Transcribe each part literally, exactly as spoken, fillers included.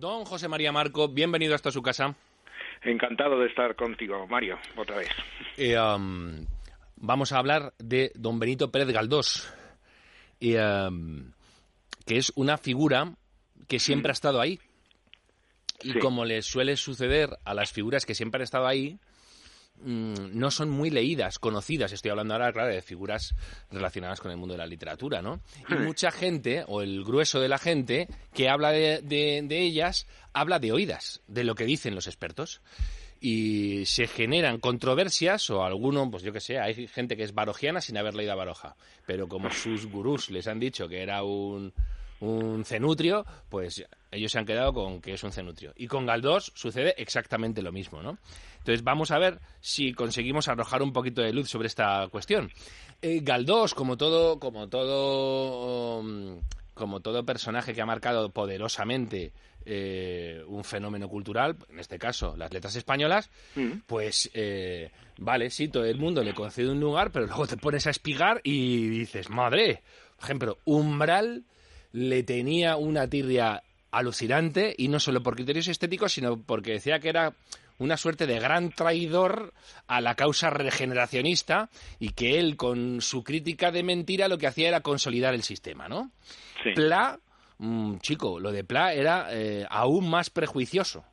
Don José María Marco, bienvenido hasta su casa. Encantado de estar contigo, Mario, otra vez. Eh, um, vamos a hablar de don Benito Pérez Galdós, eh, um, que es una figura que siempre ha estado ahí. Y sí. Como le suele suceder a las figuras que siempre han estado ahí, no son muy leídas, conocidas. Estoy hablando ahora, claro, de figuras relacionadas con el mundo de la literatura, ¿no? Y mucha gente, o el grueso de la gente, que habla de, de, de ellas, habla de oídas, de lo que dicen los expertos. Y se generan controversias, o alguno, pues yo qué sé, hay gente que es barojiana sin haber leído a Baroja. Pero como sus gurús les han dicho que era un... un cenutrio, pues ellos se han quedado con que es un cenutrio. Y con Galdós sucede exactamente lo mismo, ¿no? Entonces vamos a ver si conseguimos arrojar un poquito de luz sobre esta cuestión. Eh, Galdós, como todo, como todo, um, como todo personaje que ha marcado poderosamente eh, un fenómeno cultural, en este caso las letras españolas, mm. pues eh, vale, sí, todo el mundo le concede un lugar, pero luego te pones a espigar y dices, madre, por ejemplo, Umbral le tenía una tirria alucinante, y no solo por criterios estéticos, sino porque decía que era una suerte de gran traidor a la causa regeneracionista, y que él, con su crítica de mentira, lo que hacía era consolidar el sistema, ¿no? Sí. Pla, mmm, chico, lo de Pla era eh, aún más prejuicioso,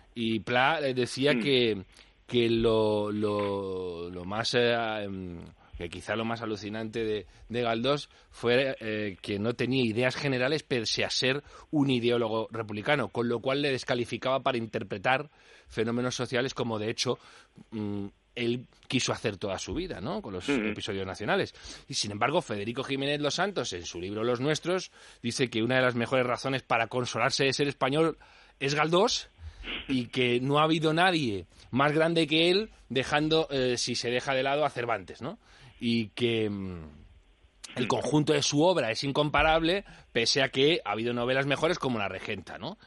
y Pla decía mm. que, que lo, lo, lo más... Eh, que quizá lo más alucinante de, de Galdós fue eh, que no tenía ideas generales pese a ser un ideólogo republicano, con lo cual le descalificaba para interpretar fenómenos sociales, como de hecho mmm, él quiso hacer toda su vida, ¿no?, con los mm-hmm. episodios nacionales. Y sin embargo, Federico Jiménez Los Santos, en su libro Los Nuestros, dice que una de las mejores razones para consolarse de ser español es Galdós, y que no ha habido nadie más grande que él, dejando, eh, si se deja de lado, a Cervantes, ¿no? Y que mmm, el conjunto de su obra es incomparable, pese a que ha habido novelas mejores como La Regenta, ¿no?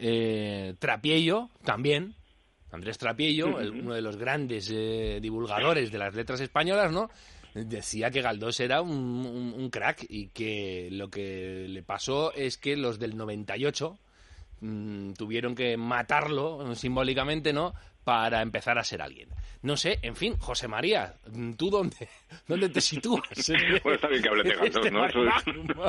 Eh, Trapiello, también, Andrés Trapiello, uh-huh. el, uno de los grandes eh, divulgadores de las letras españolas, ¿no?, decía que Galdós era un, un, un crack, y que lo que le pasó es que los del noventa y ocho mmm, tuvieron que matarlo simbólicamente, ¿no?, para empezar a ser alguien. No sé, en fin, José María, ¿tú dónde, dónde te sitúas? Bueno, está bien que hables de Galdós, este ¿no? Eso es...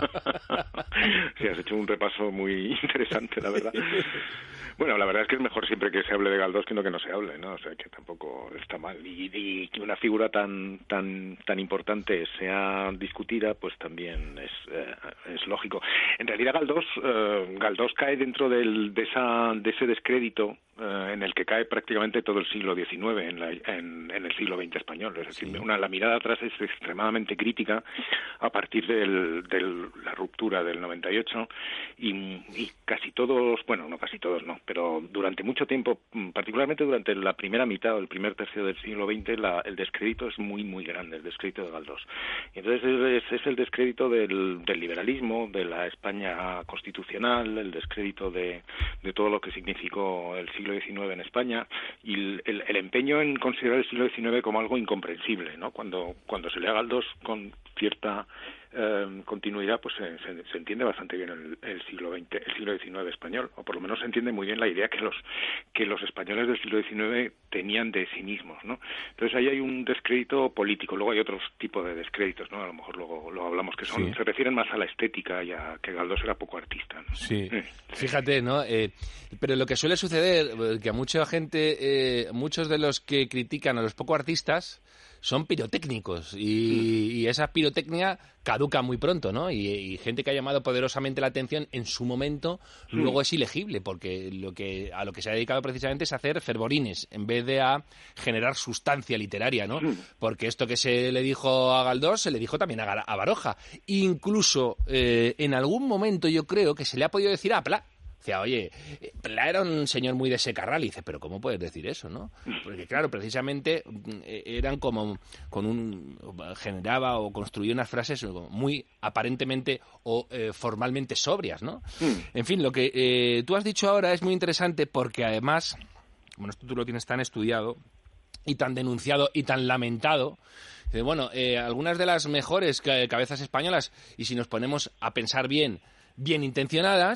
Sí, has hecho un repaso muy interesante, la verdad. Bueno, la verdad es que es mejor siempre que se hable de Galdós que no que no se hable, ¿no? O sea, que tampoco está mal. Y, y que una figura tan tan tan importante sea discutida, pues también es eh, es lógico. En realidad Galdós eh, Galdós cae dentro del, de esa de ese descrédito eh, en el que cae prácticamente todo el siglo diecinueve en, la, en, en el siglo veinte español. Es decir, sí. una, la mirada atrás es extremadamente crítica a partir de la ruptura del noventa y ocho, y, y casi todos, bueno, no casi todos, no, pero durante mucho tiempo, particularmente durante la primera mitad o el primer tercio del siglo veinte, la, el descrédito es muy, muy grande, el descrédito de Galdós. Y entonces es, es el descrédito del, del liberalismo, de la España constitucional, el descrédito de, de todo lo que significó el siglo diecinueve en España, y el, el, el empeño en considerar el siglo diecinueve como algo incomprensible, ¿no? Cuando, cuando se lee a Galdós con cierta eh, continuidad, pues se, se, se entiende bastante bien el, el siglo veinte, el siglo diecinueve español, o por lo menos se entiende muy bien la idea que los que los españoles del siglo diecinueve tenían de sí mismos, ¿no? Entonces ahí hay un descrédito político. Luego hay otros tipos de descréditos, ¿no? A lo mejor luego lo hablamos, que son sí. se refieren más a la estética y a que Galdós era poco artista, ¿no? Sí, sí. Fíjate, ¿no? Eh, pero lo que suele suceder, que a mucha gente, eh, muchos de los que critican a los poco artistas son pirotécnicos, y, y esa pirotecnia caduca muy pronto, ¿no? Y, y gente que ha llamado poderosamente la atención en su momento, sí. luego es ilegible, porque lo que a lo que se ha dedicado precisamente es a hacer fervorines, en vez de a generar sustancia literaria, ¿no? Sí. Porque esto que se le dijo a Galdós, se le dijo también a, a Baroja. Incluso, eh, en algún momento yo creo que se le ha podido decir a Pla. Decía, oye, Pla era un señor muy de secarral. Y dice, pero ¿cómo puedes decir eso, no? Porque claro, precisamente eran como con un generaba o construía unas frases muy aparentemente o eh, formalmente sobrias, ¿no? Mm. En fin, lo que eh, tú has dicho ahora es muy interesante, porque además, bueno, esto tú lo tienes tan estudiado y tan denunciado y tan lamentado. Bueno, eh, algunas de las mejores cabezas españolas, y si nos ponemos a pensar bien, bien intencionadas,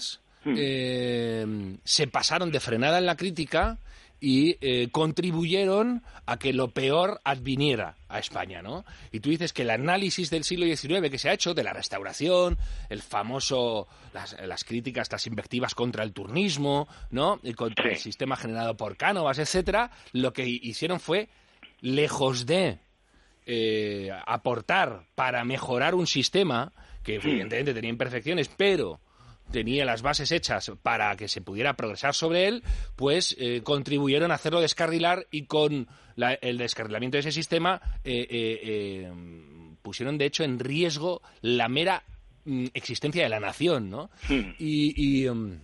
eh, se pasaron de frenada en la crítica y eh, contribuyeron a que lo peor adviniera a España, ¿no? Y tú dices que el análisis del siglo diecinueve que se ha hecho, de la Restauración, el famoso, las, las críticas, las invectivas contra el turnismo, ¿no? Y contra sí. el sistema generado por Cánovas, etcétera, lo que hicieron fue, lejos de eh, aportar para mejorar un sistema que evidentemente tenía imperfecciones, pero tenía las bases hechas para que se pudiera progresar sobre él, pues eh, contribuyeron a hacerlo descarrilar y con la, el descarrilamiento de ese sistema eh, eh, eh, pusieron de hecho en riesgo la mera mm, existencia de la nación, ¿no? Sí. Y, y, um,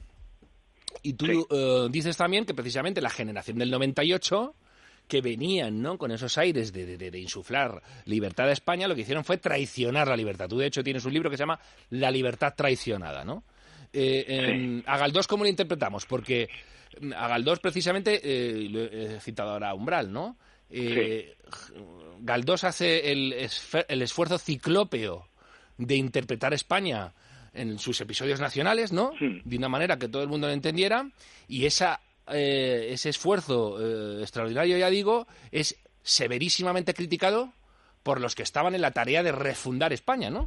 y tú sí. uh, dices también que precisamente la generación del noventa y ocho, que venían, ¿no?, con esos aires de, de, de insuflar libertad a España, lo que hicieron fue traicionar la libertad. Tú de hecho tienes un libro que se llama La libertad traicionada, ¿no? Eh, eh, sí. A Galdós, ¿cómo lo interpretamos? Porque a Galdós, precisamente, eh, lo he citado ahora a Umbral, ¿no? Eh, sí. Galdós hace el, el esfuerzo ciclópeo de interpretar España en sus episodios nacionales, ¿no? Sí. De una manera que todo el mundo lo entendiera, y esa, eh, ese esfuerzo eh, extraordinario, ya digo, es severísimamente criticado por los que estaban en la tarea de refundar España, ¿no?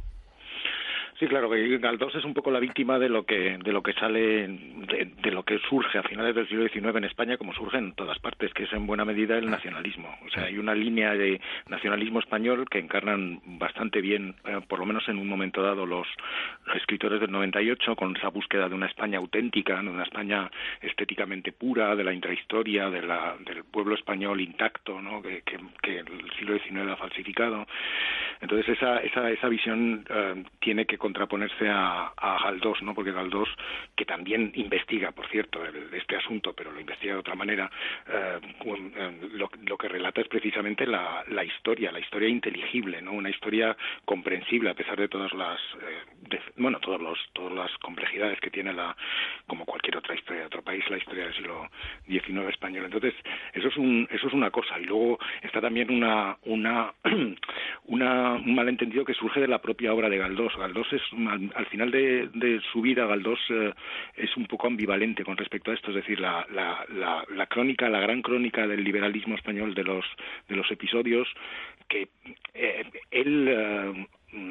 Sí, claro, que Galdós es un poco la víctima de lo que de lo que sale, de, de lo que surge a finales del siglo diecinueve en España, como surge en todas partes, que es en buena medida el nacionalismo. O sea, hay una línea de nacionalismo español que encarnan bastante bien, eh, por lo menos en un momento dado, los, los escritores del noventa y ocho, con esa búsqueda de una España auténtica, de una España estéticamente pura, de la intrahistoria, de la, del pueblo español intacto, ¿no?, que, que, que el siglo diecinueve ha falsificado. Entonces esa esa esa visión eh, tiene que contraponerse a, a Galdós, ¿no? Porque Galdós, que también investiga, por cierto, el, este asunto, pero lo investiga de otra manera, eh, lo, lo que relata es precisamente la, la historia, la historia inteligible, ¿no? Una historia comprensible a pesar de todas las, eh, de, bueno, todos los, todas las complejidades que tiene la, como cualquier otra historia de otro país, la historia del siglo diecinueve español. Entonces, eso es un, eso es una cosa. Y luego está también una, una, una un malentendido que surge de la propia obra de Galdós. Galdós es, al, al final de, de su vida, Galdós eh, es un poco ambivalente con respecto a esto, es decir, la, la, la, la crónica, la gran crónica del liberalismo español de los, de los episodios, que eh, él... Eh,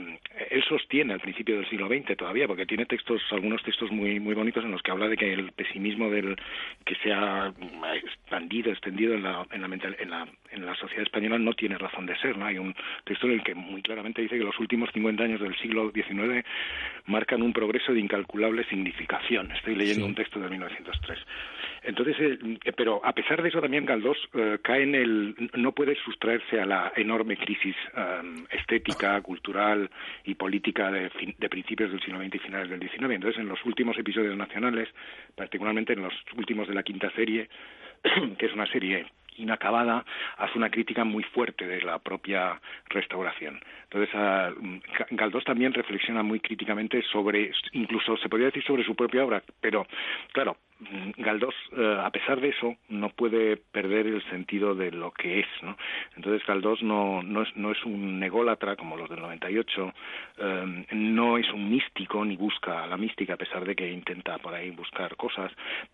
él sostiene al principio del siglo veinte todavía, porque tiene textos, algunos textos muy muy bonitos en los que habla de que el pesimismo del que se ha expandido, extendido en la en la, mental, en la en la sociedad española no tiene razón de ser, ¿no? Hay un texto en el que muy claramente dice que los últimos cincuenta años del siglo diecinueve marcan un progreso de incalculable significación. Estoy leyendo sí. un texto de mil novecientos tres. Entonces, eh, pero a pesar de eso también Galdós eh, cae en el, no puede sustraerse a la enorme crisis eh, estética, cultural y política de, fin, de principios del siglo veinte y finales del diecinueve. Entonces, en los últimos episodios nacionales, particularmente en los últimos de la quinta serie, que es una serie inacabada, hace una crítica muy fuerte de la propia Restauración. Entonces, uh, Galdós también reflexiona muy críticamente sobre, incluso se podría decir sobre su propia obra, pero, claro, Galdós, uh, a pesar de eso, no puede perder el sentido de lo que es, ¿no? Entonces, Galdós no, no, es, no es un ególatra como los del noventa y ocho, um, no es un místico ni busca la mística, a pesar de que intenta por ahí buscar cosas,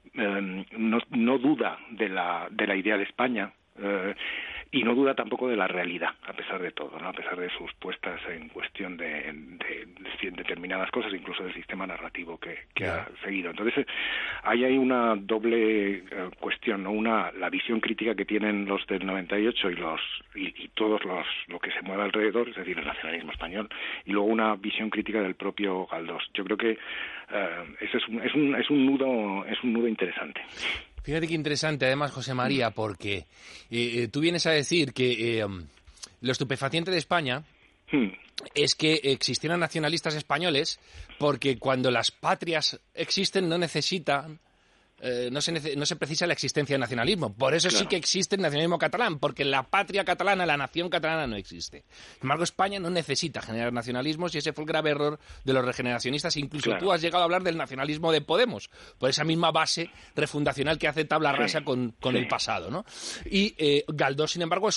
um, no, no duda de la, de la idea de España, uh, y no duda tampoco de la realidad, a pesar de todo, ¿no? A pesar de sus puestas en cuestión de, de, de determinadas cosas, incluso del sistema narrativo que, que yeah. ha seguido. Entonces, ahí hay una doble uh, cuestión, ¿no? Una, la visión crítica que tienen los del noventa y ocho y los y, y todos los lo que se mueve alrededor, es decir, el nacionalismo español, y luego una visión crítica del propio Galdós. Yo creo que uh, ese es un, es un es un nudo es un nudo interesante. Fíjate qué interesante, además, José María, porque eh, tú vienes a decir que eh, lo estupefaciente de España hmm. es que existieran nacionalistas españoles porque cuando las patrias existen no necesitan, eh, no, se nece- no se precisa la existencia del nacionalismo. Por eso claro. sí que existe el nacionalismo catalán, porque la patria catalana, la nación catalana no existe. Sin embargo, España no necesita generar nacionalismos y ese fue el grave error de los regeneracionistas. Incluso claro. tú has llegado a hablar del nacionalismo de Podemos, por esa misma base refundacional que hace tabla rasa sí. con, con sí. el pasado, ¿no? Y eh, Galdós, sin embargo, es un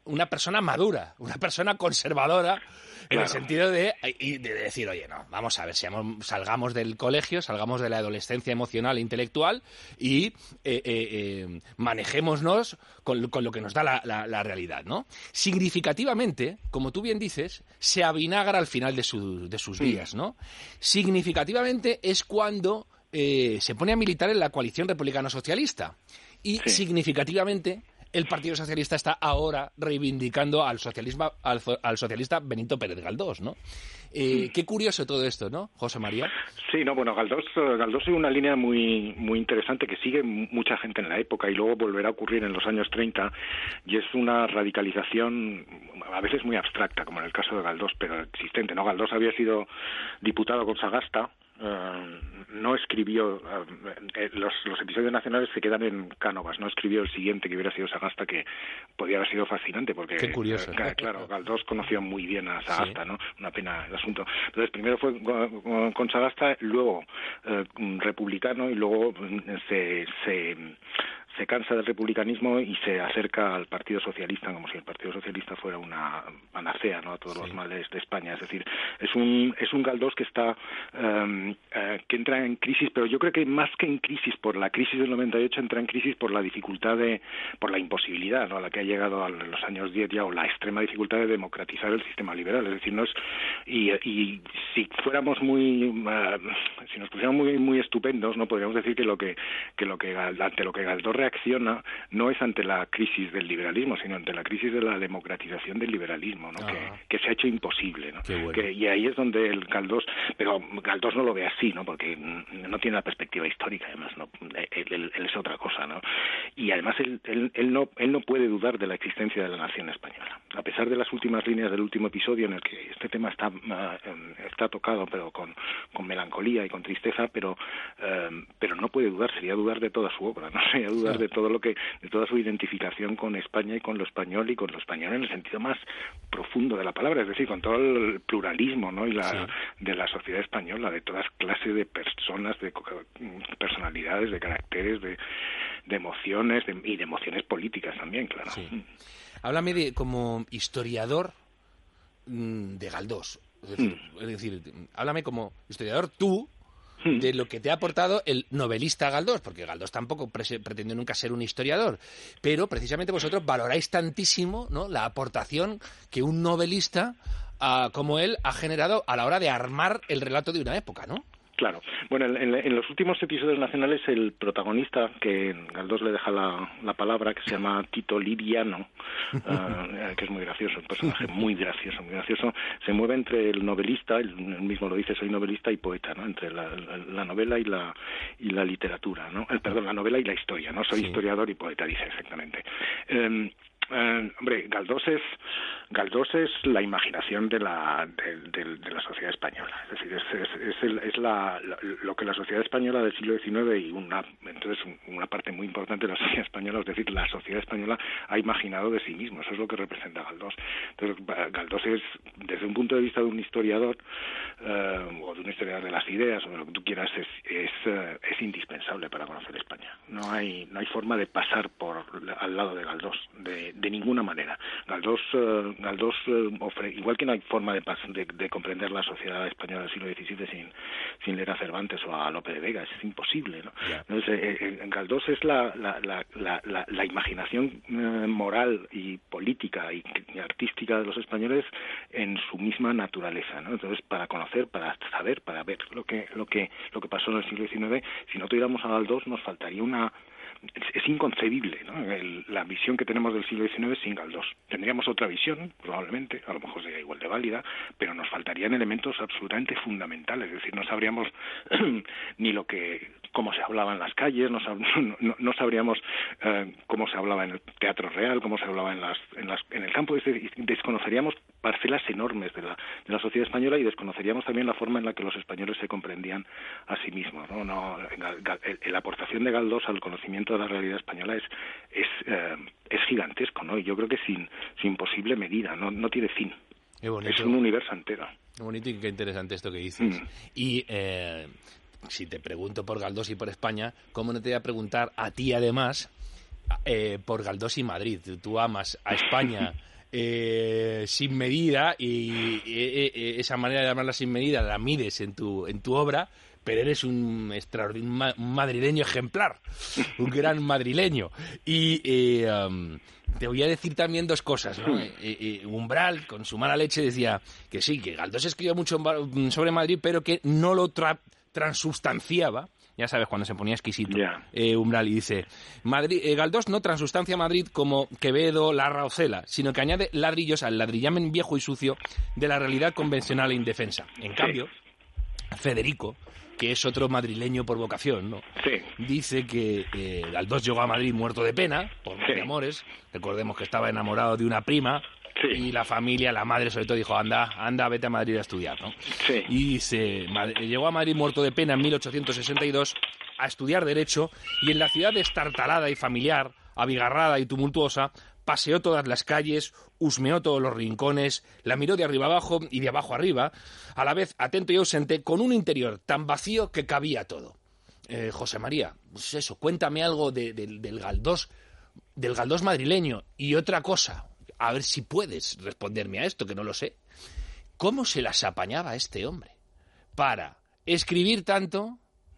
una persona madura, una persona conservadora, en claro. el sentido de, de decir, oye, no, vamos a ver, seamos, salgamos del colegio, salgamos de la adolescencia emocional e intelectual y eh, eh, eh, manejémonos con, con lo que nos da la, la, la realidad, ¿no? Significativamente, como tú bien dices, se avinagra al final de, su, de sus días, ¿no? Significativamente es cuando eh, se pone a militar en la coalición republicano-socialista y sí. significativamente el Partido Socialista está ahora reivindicando al socialismo, al, al socialista Benito Pérez Galdós, ¿no? Eh, qué curioso todo esto, ¿no, José María? Sí, no, bueno, Galdós, Galdós es una línea muy muy interesante que sigue mucha gente en la época y luego volverá a ocurrir en los años treinta, y es una radicalización a veces muy abstracta, como en el caso de Galdós, pero existente, ¿no? Galdós había sido diputado con Sagasta. Uh, no escribió uh, eh, los, los episodios nacionales se quedan en Cánovas, no escribió el siguiente que hubiera sido Sagasta, que podía haber sido fascinante porque qué curioso, eh, claro, Galdós conocía muy bien a Sagasta, sí. ¿no? Una pena el asunto. Entonces primero fue con, con Sagasta, luego eh, republicano y luego se, se se cansa del republicanismo y se acerca al Partido Socialista, como si el Partido Socialista fuera una panacea, ¿no?, a todos sí. los males de España. Es decir, es un es un Galdós que está um, uh, que entra en crisis, pero yo creo que más que en crisis por la crisis del noventa y ocho, entra en crisis por la dificultad de, por la imposibilidad, ¿no?, a la que ha llegado en los años diez ya, o la extrema dificultad de democratizar el sistema liberal. Es decir, no es y, y si fuéramos muy uh, si nos pusiéramos muy muy estupendos, no podríamos decir que lo que que lo que ante lo que Galdós reacciona no es ante la crisis del liberalismo, sino ante la crisis de la democratización del liberalismo, ¿no? que, que se ha hecho imposible, ¿no? Bueno. Que, y ahí es donde el Galdós, pero Galdós no lo ve así, ¿no? Porque no tiene la perspectiva histórica, además, ¿no? Él, él, él es otra cosa, ¿no? Y además él, él, él no él no puede dudar de la existencia de la nación española, a pesar de las últimas líneas del último episodio en el que este tema está uh, está tocado, pero con, con melancolía y con tristeza, pero uh, pero no puede dudar, sería dudar de toda su obra, no sería dudar de todo lo que, de toda su identificación con España y con lo español y con lo español en el sentido más profundo de la palabra, es decir, con todo el pluralismo, ¿no?, y la sí. de la sociedad española, de todas clases de personas, de personalidades, de caracteres, de, de emociones de, y de emociones políticas también, claro. Sí. Háblame de como historiador de Galdós, es decir, mm. es decir, háblame como historiador tú de lo que te ha aportado el novelista Galdós, porque Galdós tampoco pre- pretendió nunca ser un historiador, pero precisamente vosotros valoráis tantísimo, ¿no?, la aportación que un novelista uh, como él ha generado a la hora de armar el relato de una época, ¿no? Claro. Bueno, en, en, en los últimos episodios nacionales el protagonista, que Galdós le deja la, la palabra, que se llama Tito Liviano, uh, que es muy gracioso, un personaje muy gracioso, muy gracioso, se mueve entre el novelista, él mismo lo dice, soy novelista y poeta, ¿no?, entre la, la, la novela y la y la literatura, ¿no? El, perdón, la novela y la historia, ¿no? Soy sí. historiador y poeta, dice exactamente. Um, Uh, hombre, Galdós es Galdós es la imaginación de la de, de, de la sociedad española, es decir, es, es, es, el, es la, la, lo que la sociedad española del siglo diecinueve y una entonces una parte muy importante de la sociedad española, es decir, la sociedad española ha imaginado de sí mismo. Eso es lo que representa Galdós. Entonces, Galdós es, desde un punto de vista de un historiador uh, o de un historiador de las ideas o de lo que tú quieras, es es, uh, es indispensable para conocer España. No hay no hay forma de pasar por al lado de Galdós, de de ninguna manera. Galdós, uh, Galdós uh, ofre, igual que no hay forma de, de, de comprender la sociedad española del siglo diecisiete sin, sin leer a Cervantes o a Lope de Vega, es imposible, ¿no? Yeah. Entonces, eh, eh, Galdós es la, la, la, la, la, la imaginación eh, moral y política y, y artística de los españoles en su misma naturaleza, ¿no? Entonces, para conocer, para saber, para ver lo que, lo que, lo que pasó en el siglo diecinueve, si no tuviéramos a Galdós, nos faltaría una es inconcebible, ¿no?, el, la visión que tenemos del siglo diecinueve sin Galdós. Tendríamos otra visión, probablemente, a lo mejor sería igual de válida, pero nos faltarían elementos absolutamente fundamentales, es decir, no sabríamos ni lo que cómo se hablaba en las calles, no, sab, no, no sabríamos eh, cómo se hablaba en el teatro real, cómo se hablaba en las en, las, en el campo, es decir, desconoceríamos parcelas enormes de la, de la sociedad española y desconoceríamos también la forma en la que los españoles se comprendían a sí mismos, ¿no? No, la aportación de Galdós al conocimiento de la realidad española es es, eh, es gigantesco, ¿no? Y yo creo que sin sin posible medida, no no tiene fin. Qué bonito. Es un universo entero. Qué bonito y qué interesante esto que dices. Mm. Y eh, si te pregunto por Galdós y por España, ¿cómo no te voy a preguntar a ti además eh, por Galdós y Madrid? Tú amas a España eh, sin medida y, y, y esa manera de llamarla sin medida la mides en tu, en tu obra, pero eres un extraordinario un madrileño ejemplar, un gran madrileño. Y eh, um, te voy a decir también dos cosas, ¿no? Eh, eh, Umbral, con su mala leche, decía que sí, que Galdós escribió mucho sobre Madrid, pero que no lo tra- transubstanciaba. Ya sabes, cuando se ponía exquisito, yeah. eh, Umbral, y dice, Madrid, eh, Galdós no transustancia Madrid como Quevedo, Larra o Cela, sino que añade ladrillos al ladrillamen viejo y sucio de la realidad convencional e indefensa. En cambio, Federico, que es otro madrileño por vocación, ¿no? Sí. Dice que eh, Galdós llegó a Madrid muerto de pena, por sí. amores. Recordemos que estaba enamorado de una prima. Sí. Y la familia, la madre sobre todo, dijo, anda, anda, vete a Madrid a estudiar, ¿no? Sí. Y dice, llegó a Madrid muerto de pena en mil ochocientos sesenta y dos a estudiar Derecho, y en la ciudad destartalada y familiar, abigarrada y tumultuosa, paseó todas las calles, husmeó todos los rincones, la miró de arriba abajo y de abajo arriba, a la vez atento y ausente, con un interior tan vacío que cabía todo. Eh, José María, pues eso, cuéntame algo de, de, del Galdós, del Galdós madrileño. Y otra cosa, a ver si puedes responderme a esto, que no lo sé. ¿Cómo se las apañaba este hombre para escribir tanto,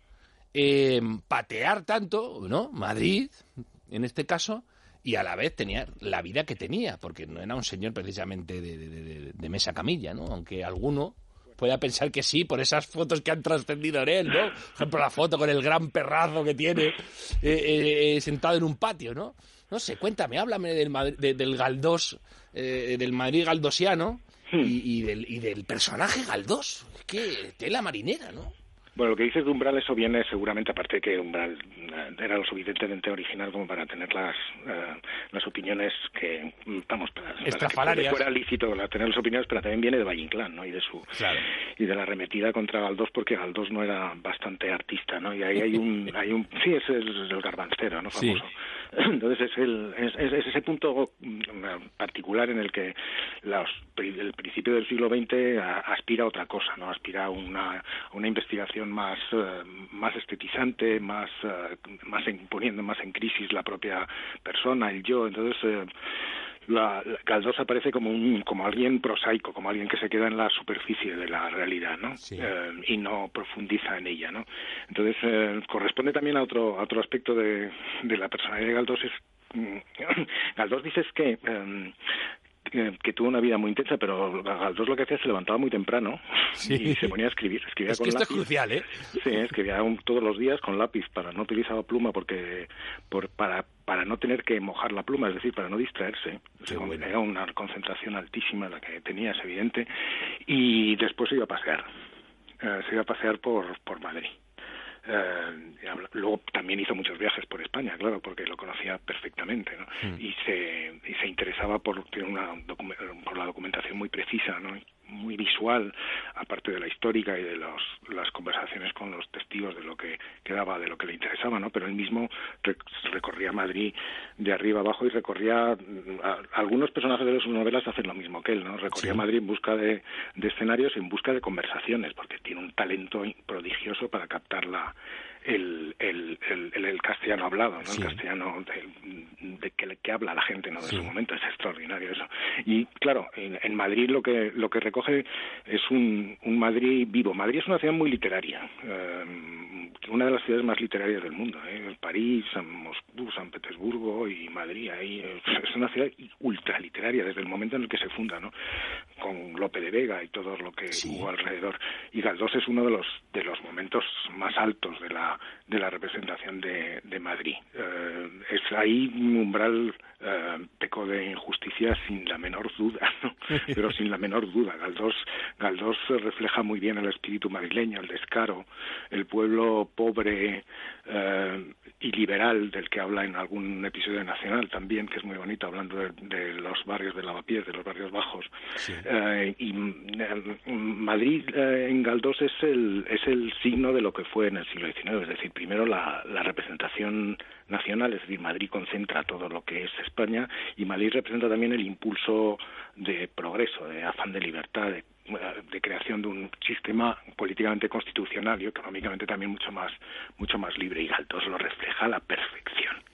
eh, patear tanto, ¿no? Madrid, en este caso, y a la vez tenía la vida que tenía, porque no era un señor precisamente de, de, de, de mesa camilla, ¿no? Aunque alguno pueda pensar que sí, por esas fotos que han trascendido en él, ¿no? Por ejemplo, la foto con el gran perrazo que tiene eh, eh, sentado en un patio, ¿no? No sé, cuéntame, háblame del, Madrid, de, del Galdós, eh, del Madrid galdosiano hmm. y, y, del, y del personaje Galdós. Es que tela marinera, ¿no? Bueno, lo que dices de Umbral, eso viene seguramente, aparte de que Umbral era lo suficientemente original como para tener las uh, las opiniones que, vamos, para, para que fuera lícito tener las opiniones, pero también viene de Valle Inclán, ¿no? Y de su claro. y de la arremetida contra Galdós, porque Galdós no era bastante artista, ¿no? Y ahí hay un, hay un sí, es el, el garbancero, ¿no? Famoso. Sí. Entonces es, el, es, es ese punto particular en el que los, el principio del siglo veinte aspira a otra cosa, ¿no? Aspira a una, a una investigación más uh, más estetizante, más uh, más en, poniendo más en crisis la propia persona, el yo. Entonces uh, la, la Galdós aparece como un como alguien prosaico, como alguien que se queda en la superficie de la realidad, ¿no? Sí. Uh, y no profundiza en ella, ¿no? Entonces uh, corresponde también a otro a otro aspecto de, de la personalidad de Galdós. Es um, Galdós dices que um, Que, que tuvo una vida muy intensa, pero Galdós lo que hacía se levantaba muy temprano sí. y se ponía a escribir. Escribía es con que esto lápiz. Es crucial, ¿eh? Sí, escribía un, todos los días con lápiz, para no utilizaba pluma porque por, para para no tener que mojar la pluma, es decir, para no distraerse. Bueno. Era una concentración altísima la que tenía, es evidente. Y después se iba a pasear. Eh, se iba a pasear por, por Madrid. Uh, luego también hizo muchos viajes por España, claro, porque lo conocía perfectamente, ¿no? Mm. Y se y se interesaba por tiene una por la documentación muy precisa, ¿no? Muy visual, aparte de la histórica y de los las conversaciones con los testigos de lo que quedaba, de lo que le interesaba, ¿no? Pero él mismo rec- recorría Madrid de arriba abajo y recorría a, algunos personajes de sus novelas hacen lo mismo que él, ¿no? Recorría sí. Madrid en busca de, de escenarios y en busca de conversaciones, porque tiene un talento prodigioso para captar la El, el, el, el castellano hablado, ¿no? Sí. El castellano de, de que, que habla la gente, ¿no? De sí. su momento, es extraordinario eso. Y claro, en, en Madrid lo que lo que recoge es un, un Madrid vivo. Madrid es una ciudad muy literaria, eh, una de las ciudades más literarias del mundo, ¿eh? París, San Moscú, San Petersburgo y Madrid, ahí es una ciudad ultraliteraria desde el momento en el que se funda, ¿no? Con Lope de Vega y todo lo que sí. hubo alrededor. Y Galdós es uno de los de los momentos más altos de la de la representación de, de Madrid. Eh, es ahí un umbral eh, pecó de injusticia sin la menor duda, ¿no? Pero sin la menor duda. Galdós, Galdós refleja muy bien el espíritu madrileño, el descaro, el pueblo pobre eh, y liberal del que habla en algún episodio Nacional también, que es muy bonito, hablando de, de los barrios de Lavapiés, de los barrios bajos. Sí. Eh, y eh, Madrid eh, en Galdós es el, es el signo de lo que fue en el siglo diecinueve, es decir, primero la, la representación nacional, es decir, Madrid concentra todo lo que es España y Madrid representa también el impulso de progreso, de afán de libertad, de, de creación de un sistema políticamente constitucional y económicamente también mucho más mucho más libre, y Galdós lo refleja a la perfección.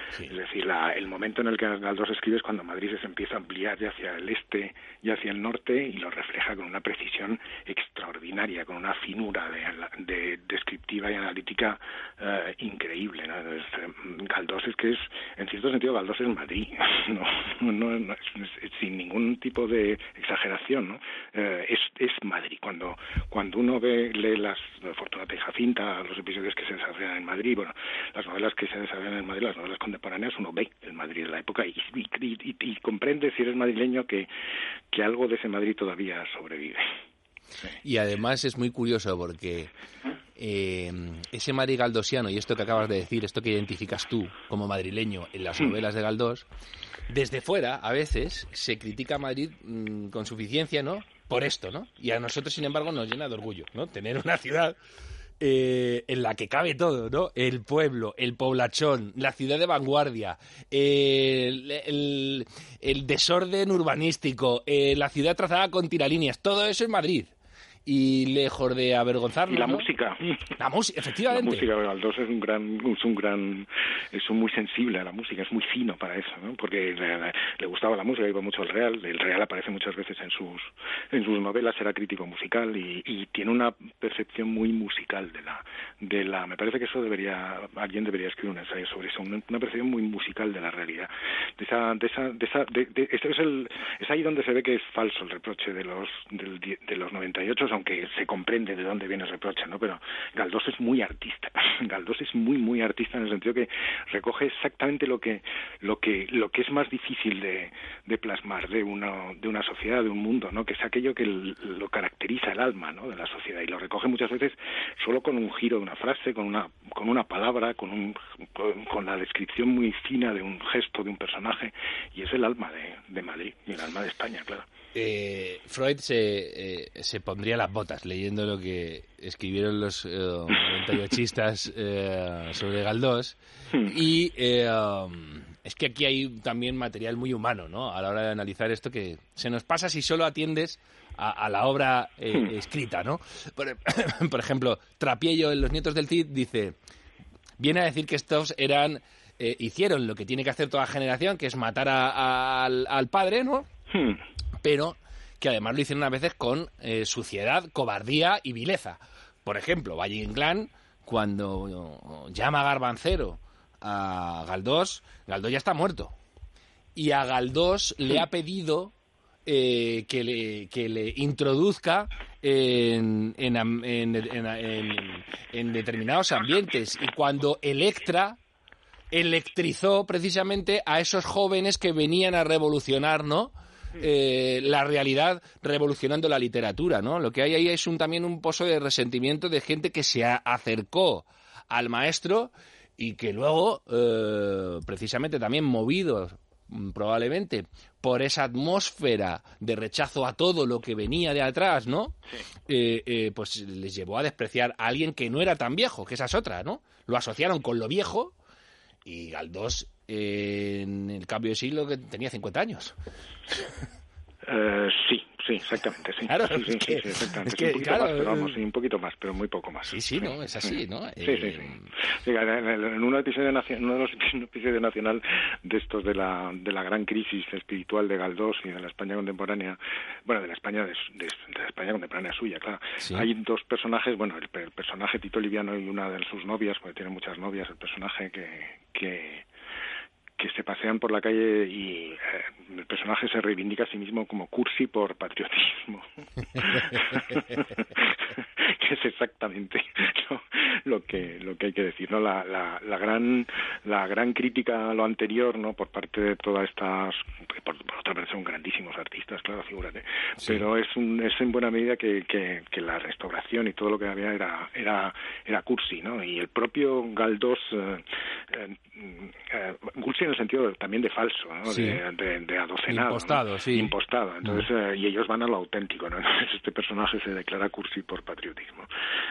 Sí. Es decir, la, el momento en el que Galdós escribe es cuando Madrid se empieza a ampliar ya hacia el este y hacia el norte, y lo refleja con una precisión extraordinaria, con una finura de, de descriptiva y analítica eh, increíble, ¿no? Entonces, Galdós es que es, en cierto sentido, Galdós es Madrid, no, no, no es, es, sin ningún tipo de exageración, ¿no? Eh, es, es Madrid. Cuando cuando uno ve lee las Fortunata y Jacinta, los episodios que se desarrollan en Madrid, bueno, las novelas que se desarrollan en Madrid, las novelas contemporáneas, uno ve el Madrid de la época y, y, y, y comprende, si eres madrileño, que, que algo de ese Madrid todavía sobrevive. Sí. Y además es muy curioso porque eh, ese Madrid galdosiano, y esto que acabas de decir, esto que identificas tú como madrileño en las novelas de Galdós, desde fuera a veces se critica a Madrid mmm, con suficiencia, ¿no? Por esto, ¿no? Y a nosotros, sin embargo, nos llena de orgullo, ¿no? Tener una ciudad eh, en la que cabe todo, ¿no? El pueblo, el poblachón, la ciudad de vanguardia, eh, el, el, el desorden urbanístico, eh, la ciudad trazada con tiralíneas, todo eso es Madrid. Y lejos de avergonzarnos, y la ¿no? música la música efectivamente la música de Galdós es un gran es un gran es un muy sensible a la música, es muy fino para eso, ¿no? Porque le, le gustaba la música, iba mucho al Real, el Real aparece muchas veces en sus en sus novelas, era crítico musical y, y tiene una percepción muy musical de la de la me parece que eso debería alguien debería escribir un ensayo sobre eso, una, una percepción muy musical de la realidad, de esa de esa de esa de, de, este es el es ahí donde se ve que es falso el reproche de los del, de los noventa y ocho, aunque se comprende de dónde viene el reproche, ¿no? Pero Galdós es muy artista. Galdós es muy muy artista en el sentido que recoge exactamente lo que lo que lo que es más difícil de, de plasmar de una de una sociedad, de un mundo, ¿no? Que es aquello que el, lo caracteriza el alma, ¿no? De la sociedad, y lo recoge muchas veces solo con un giro de una frase, con una con una palabra, con un con, con la descripción muy fina de un gesto de un personaje, y es el alma de, de Madrid y el alma de España, claro. Eh, Freud se, eh, se pondría las botas leyendo lo que escribieron los eh, noventa y ochistas eh, sobre Galdós, y eh, um, es que aquí hay también material muy humano, ¿no? A la hora de analizar esto, que se nos pasa si solo atiendes a, a la obra eh, escrita, ¿no? Por, por ejemplo, Trapiello en Los nietos del Cid dice, viene a decir que estos eran eh, hicieron lo que tiene que hacer toda generación, que es matar a, a, al, al padre, ¿no? Pero que además lo hicieron a veces con eh, suciedad, cobardía y vileza. Por ejemplo, Valle Inclán, cuando llama a Garbancero a Galdós, Galdós ya está muerto. Y a Galdós le ha pedido eh, que, le, que le introduzca en, en, en, en, en, en determinados ambientes. Y cuando Electra electrizó precisamente a esos jóvenes que venían a revolucionar, ¿no? Eh, la realidad, revolucionando la literatura, ¿no? Lo que hay ahí es un, también un pozo de resentimiento de gente que se acercó al maestro y que luego, eh, precisamente también movidos probablemente por esa atmósfera de rechazo a todo lo que venía de atrás, ¿no? Sí. Eh, eh, pues les llevó a despreciar a alguien que no era tan viejo, que esa es otra, ¿no? Lo asociaron con lo viejo, y Galdós eh, en el cambio de siglo que tenía cincuenta años. Uh, sí, sí, exactamente, sí. Claro, sí, es sí, que, sí, exactamente. Es que, sí, un poquito claro, más, pero vamos, sí, un poquito más, pero muy poco más. Sí, sí, no, es así, ¿no? Sí, eh... sí, sí. sí en, en un episodio nacional, uno de los episodios nacional de estos de la de la gran crisis espiritual de Galdós y de la España contemporánea, bueno, de la España de, de, de la España contemporánea suya, claro. Sí. Hay dos personajes, bueno, el, el personaje Tito Liviano y una de sus novias, porque tiene muchas novias, el personaje que que que se pasean por la calle y eh, el personaje se reivindica a sí mismo como cursi por patriotismo. Que es exactamente lo, lo que lo que hay que decir, ¿no? La, la, la gran la gran crítica a lo anterior, ¿no? Por parte de todas estas, por, por otra parte son grandísimos artistas, claro, figúrate. Sí. Pero es un, es en buena medida que, que, que la restauración y todo lo que había era era era cursi, ¿no? Y el propio Galdós eh, eh, eh, cursi en el sentido también de falso, ¿no? Sí. de, de, de adocenado, impostado, ¿no? Sí. Impostado. Entonces, mm. eh, y ellos van a lo auténtico, ¿no? Entonces este personaje se declara cursi por patriotismo.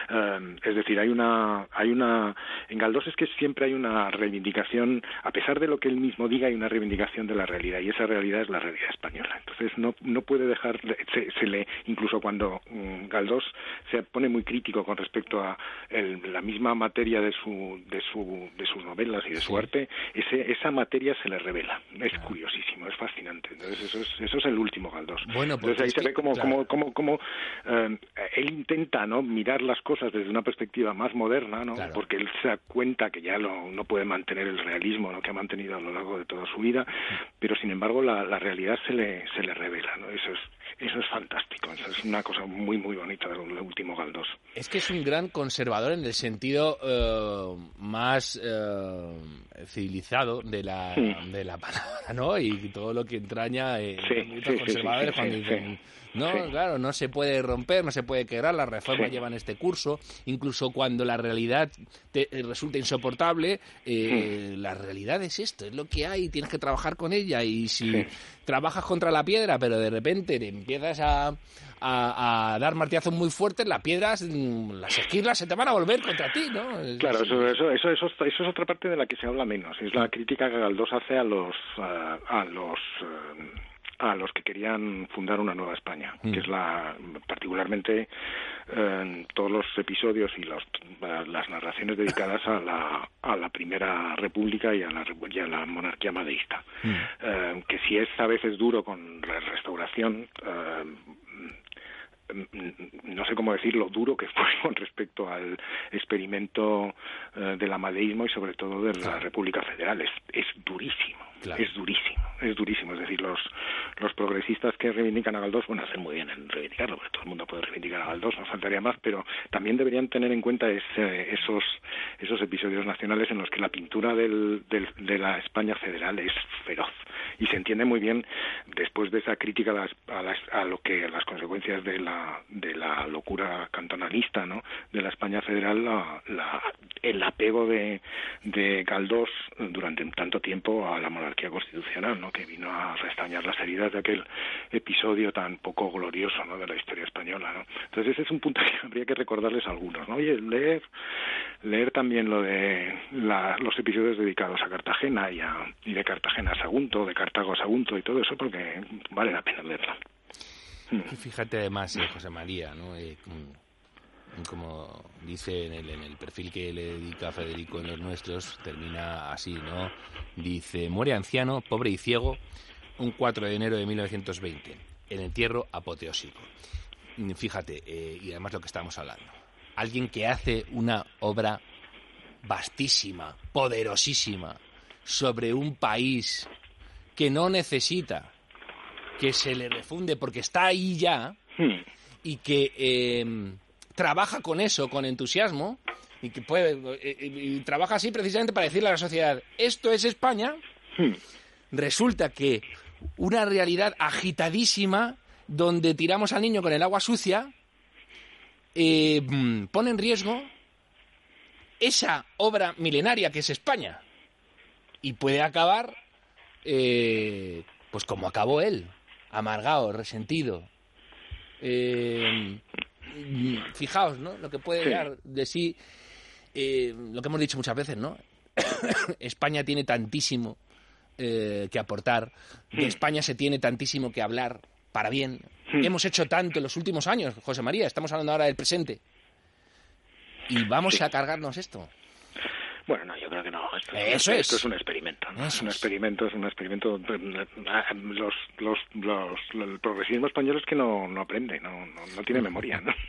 Eh, es decir, hay una, hay una, en Galdós es que siempre hay una reivindicación, a pesar de lo que él mismo diga, hay una reivindicación de la realidad, y esa realidad es la realidad española. Entonces no, no puede dejar, se, se le, incluso cuando um, Galdós se pone muy crítico con respecto a el, la misma materia de su, de su, de sus novelas y de su arte, ese, esa materia se le revela. Es claro. Curiosísimo, es fascinante. Entonces eso es, eso es el último Galdós. Bueno, entonces ahí se que, ve como, claro. como, como, como eh, él intenta, ¿no?, mirar las cosas desde una perspectiva más moderna, ¿no? Claro. Porque él se da cuenta que ya lo, no puede mantener el realismo, ¿no?, que ha mantenido a lo largo de toda su vida, pero sin embargo la, la realidad se le, se le revela, ¿no? Eso es, eso es fantástico, eso es una cosa muy muy bonita del último Galdós. Es que es un gran conservador en el sentido eh, más eh, civilizado de la, sí. de la palabra, ¿no? Y todo lo que entraña eh, sí, muchos sí, conservadores sí, cuando sí, dicen, sí. no, sí. claro, no se puede romper, no se puede quebrar, las reformas sí. llevan este curso, incluso cuando la realidad te resulta insoportable, eh, sí. la realidad es esto, es lo que hay, tienes que trabajar con ella, y si sí. trabajas contra la piedra, pero de repente te empiezas a, a, a dar martillazos muy fuertes, las piedras, las esquirlas se te van a volver contra ti, ¿no? Es, claro, es, eso, eso, eso, eso, eso es otra parte de la que se habla menos, es la crítica que Galdós hace a los, a, a los uh, a los que querían fundar una nueva España, mm. que es la, particularmente eh, todos los episodios y los, las narraciones dedicadas a la, a la Primera República y a la, y a la monarquía madeísta, mm. eh, que si es a veces duro con la restauración, eh, no sé cómo decir lo duro que fue con respecto al experimento eh, del amadeísmo y sobre todo de la claro. República Federal. Es, es durísimo, claro. es durísimo, es durísimo. Es decir, los los progresistas que reivindican a Galdós, bueno, hacen muy bien en reivindicarlo, porque todo el mundo puede reivindicar a Galdós, no faltaría más, pero también deberían tener en cuenta ese, esos esos episodios nacionales en los que la pintura del, del, de la España federal es feroz. Y se entiende muy bien, después de esa crítica a, las, a, las, a lo que a las consecuencias de la de la locura cantonalista, ¿no?, de la España federal, la, la, el apego de, de Galdós durante tanto tiempo a la monarquía constitucional, ¿no?, que vino a restañar las heridas de aquel episodio tan poco glorioso, ¿no?, de la historia española, ¿no? Entonces ese es un punto que habría que recordarles a algunos, ¿no? Oye, leer leer también lo de la, los episodios dedicados a Cartagena y, a, y de Cartagena a Sagunto, de Cartago a Sagunto y todo eso, porque vale la pena leerlo. Y fíjate además, eh, José María, ¿no?, eh, como dice en el, en el perfil que le dedica Federico en los nuestros, termina así, ¿no? Dice: muere anciano, pobre y ciego, un cuatro de enero de mil novecientos veinte, el entierro apoteósico. Fíjate, eh, y además lo que estamos hablando, alguien que hace una obra vastísima, poderosísima, sobre un país que no necesita que se le refunde porque está ahí ya, hmm. y que eh, trabaja con eso, con entusiasmo, y que puede eh, y trabaja así precisamente para decirle a la sociedad: esto es España. Hmm. Resulta que una realidad agitadísima, donde tiramos al niño con el agua sucia, eh, pone en riesgo esa obra milenaria que es España, y puede acabar eh, pues como acabó él, amargado, resentido. Eh, fijaos, ¿no?, lo que puede sí. dar de sí, eh, lo que hemos dicho muchas veces, ¿no? España tiene tantísimo eh, que aportar, de España se tiene tantísimo que hablar para bien. Sí. Hemos hecho tanto en los últimos años, José María, estamos hablando ahora del presente. Y vamos sí. a cargarnos esto. Bueno, no, yo creo que no. Esto, Eso esto, es. Esto es un experimento, ¿no? Es un experimento, es un experimento. Los, los, los, el progresismo español es que no, no aprende, no, no, no tiene memoria, ¿no?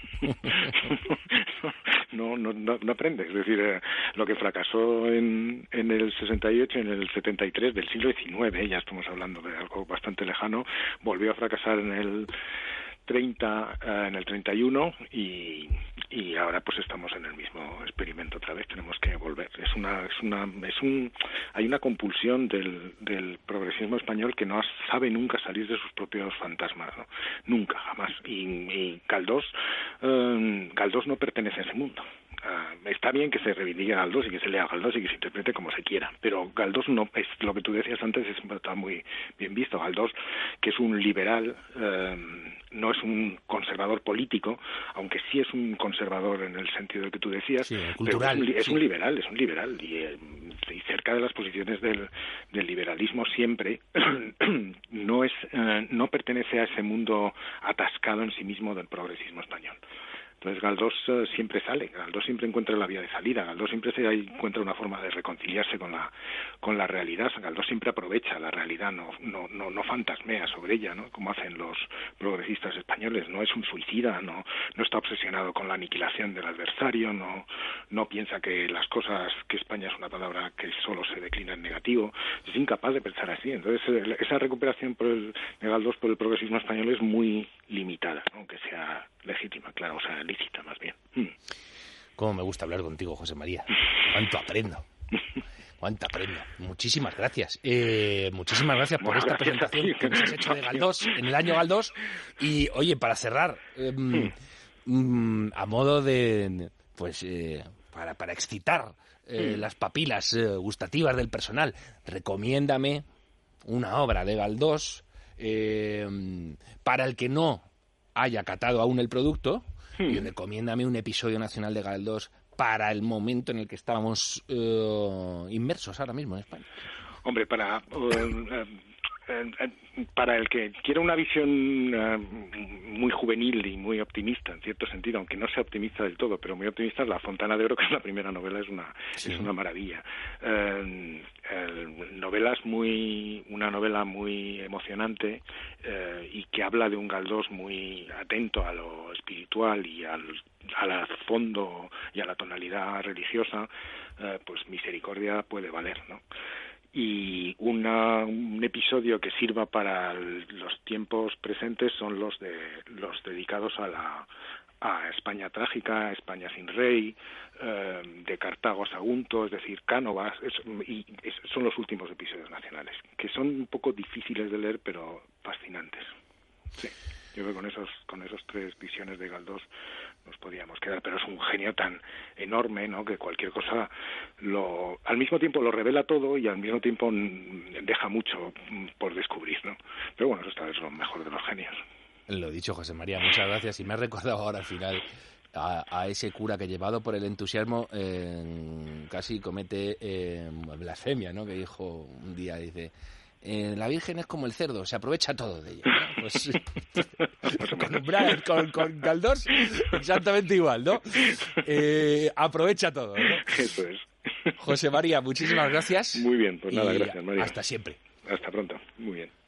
no, no, no, no aprende. Es decir, eh, lo que fracasó en, en el sesenta y ocho, en el setenta y tres del siglo diecinueve, ya estamos hablando de algo bastante lejano, volvió a fracasar en el treinta, eh, en el treinta y uno, y, y ahora pues estamos en el mismo experimento otra vez. Tenemos que volver. Es una, es una, es un, hay una compulsión del, del progresismo español que no sabe nunca salir de sus propios fantasmas, ¿no? Nunca, jamás. Y, y Galdós, eh, Galdós no pertenece a ese mundo. uh, está bien que se reivindique a Galdós y que se lea a Galdós y que se interprete como se quiera, pero Galdós no es lo que tú decías antes, es, está muy bien visto. Galdós, que es un liberal, uh, no es un conservador político, aunque sí es un conservador en el sentido de que tú decías, sí, cultural, pero es, un, es sí. un liberal, es un liberal y, eh, y cerca de las posiciones del, del liberalismo siempre no es uh, no pertenece a ese mundo atascado en sí mismo del progresismo español. Entonces Galdós uh, siempre sale, Galdós siempre encuentra la vía de salida, Galdós siempre se encuentra una forma de reconciliarse con la con la realidad, Galdós siempre aprovecha la realidad, no no no, no fantasmea sobre ella, ¿no? Como hacen los progresistas españoles, no es un suicida, no no está obsesionado con la aniquilación del adversario, no no piensa que las cosas, que España es una palabra que solo se declina en negativo, es incapaz de pensar así. Entonces esa recuperación por el, de Galdós por el progresismo español es muy limitada, aunque sea legítima, claro, o sea, lícita más bien. Mm. Cómo me gusta hablar contigo, José María. Cuánto aprendo. Cuánto aprendo. Muchísimas gracias. Eh, muchísimas gracias por bueno, esta gracias presentación que nos has hecho de Galdós, en el año Galdós. Y, oye, para cerrar, eh, mm. Mm, a modo de, pues, eh, para, para excitar eh, mm. las papilas eh, gustativas del personal, recomiéndame una obra de Galdós eh, para el que no haya catado aún el producto, hmm. y recomiéndame un episodio nacional de Galdós para el momento en el que estábamos uh, inmersos ahora mismo en España. Hombre, para uh, uh, uh, para el que quiera una visión uh, muy juvenil y muy optimista, en cierto sentido, aunque no sea optimista del todo, pero muy optimista, La Fontana de Oro, que es la primera novela, es una sí. es una maravilla. Uh, el, novelas muy una novela muy emocionante uh, y que habla de un Galdós muy atento a lo espiritual y al al fondo y a la tonalidad religiosa, uh, pues Misericordia puede valer, ¿no? Y una, un episodio que sirva para el, los tiempos presentes son los de los dedicados a la a España trágica, España sin rey, eh, de Cartago a Sagunto, es decir, Cánovas, es, y es, son los últimos episodios nacionales, que son un poco difíciles de leer, pero fascinantes. Sí, yo creo que con esos con esos tres visiones de Galdós nos podíamos quedar, pero es un genio tan enorme, ¿no?, que cualquier cosa lo al mismo tiempo lo revela todo y al mismo tiempo deja mucho por descubrir, ¿no? Pero bueno, eso está, es lo mejor de los genios. Lo dicho, José María, muchas gracias. Y me has recordado ahora al final a, a ese cura que, llevado por el entusiasmo, eh, casi comete eh, blasfemia, ¿no? Que dijo un día, dice... Eh, la Virgen es como el cerdo, se aprovecha todo de ella, ¿no? Pues con, Umbral, con, con Galdós exactamente igual, ¿no? Eh, aprovecha todo, ¿no? Eso es. José María, muchísimas gracias. Muy bien, pues nada, gracias, María. Hasta siempre. Hasta pronto, muy bien.